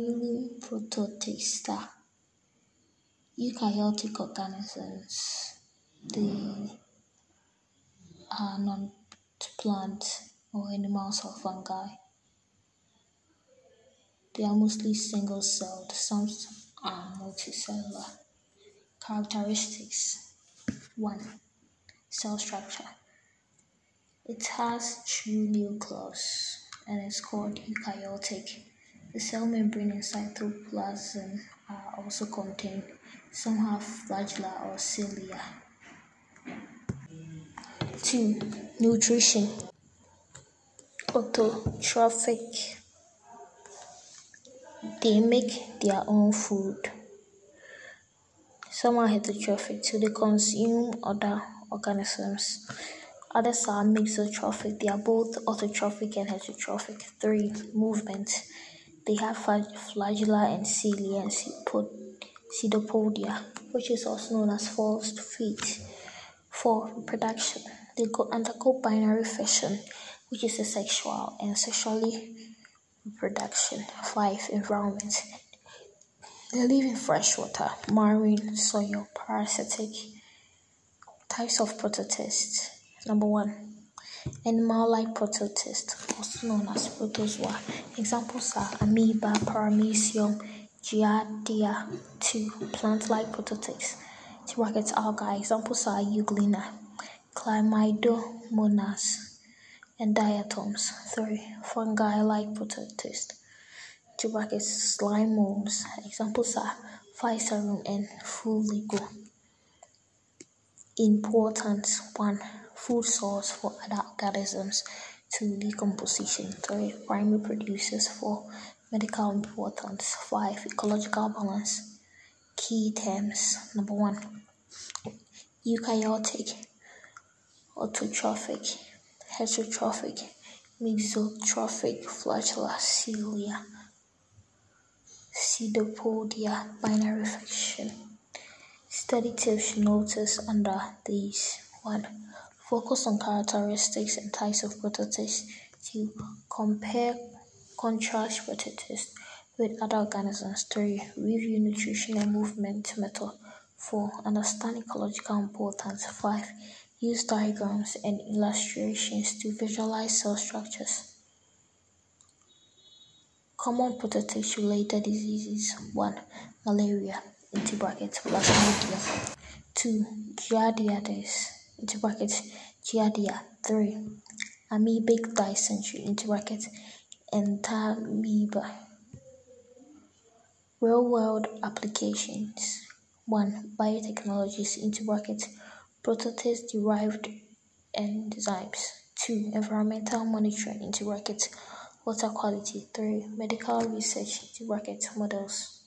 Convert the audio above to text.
Phylum Protista. Eukaryotic organisms. They are not plants or animals or fungi. They are mostly single-celled. Some are multicellular. Characteristics. 1. Cell structure. It has true nucleus and is called eukaryotic. The cell membrane and cytoplasm are also contained. Some have flagella or cilia. 2. Nutrition. Autotrophic. They make their own food. Some are heterotrophic, so they consume other organisms. Others are mixotrophic. They are both autotrophic and heterotrophic. 3. Movement. They have flagella and cilia and pseudopodia, which is also known as false feet. 4. Reproduction. They undergo binary fission, which is asexual and sexually reproduction. 5. Environment. They live in freshwater, marine, soil, parasitic. Types of prototists. Number 1. Animal-like prototist, also known as protozoa. Examples are amoeba, paramecium, giardia. 2. Plant-like prototists. Algae. Examples are euglena, chlamydomonas, and diatoms. 3. Fungi-like prototists. Slime molds. Examples are Physarum and Fuligo. Importance. 1. Food source for other organisms. 2. Decomposition. 3. Primary producers. 4. Medical importance. 5. Ecological balance. Key terms. Number 1. Eukaryotic, autotrophic, heterotrophic, mixotrophic, flagella, cilia, pseudopodia, binary fission. Study tips notice under these. 1. Focus on characteristics and types of prototists. 2. Compare contrast prototists with other organisms. 3. Review nutrition and movement method. 4. Understand ecological importance. 5. Use diagrams and illustrations to visualize cell structures. Common prototist-related diseases. 1. Malaria (Plasmodium). 2. Giardiasis (Giardia). 3. Amoebic dysentery (Entamoeba). Real-world applications. 1. Biotechnologies (prototist-derived enzymes). 2. Environmental monitoring (water quality). 3. Medical research (models).